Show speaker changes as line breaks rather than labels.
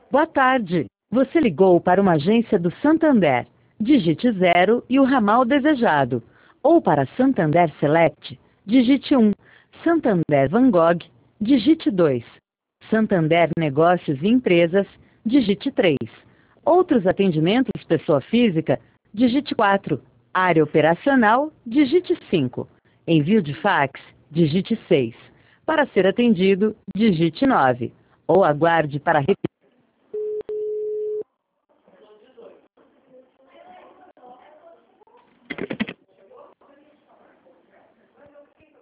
Boa tarde. Você ligou para uma agência do Santander. Digite 0 e o ramal desejado. Ou para Santander Select, digite 1. Santander Van Gogh, digite 2. Santander Negócios e Empresas, digite 3. Outros atendimentos pessoa física, digite 4. Área operacional, digite 5. Envio de fax, digite 6. Para ser atendido, digite 9. Ou aguarde para repetir.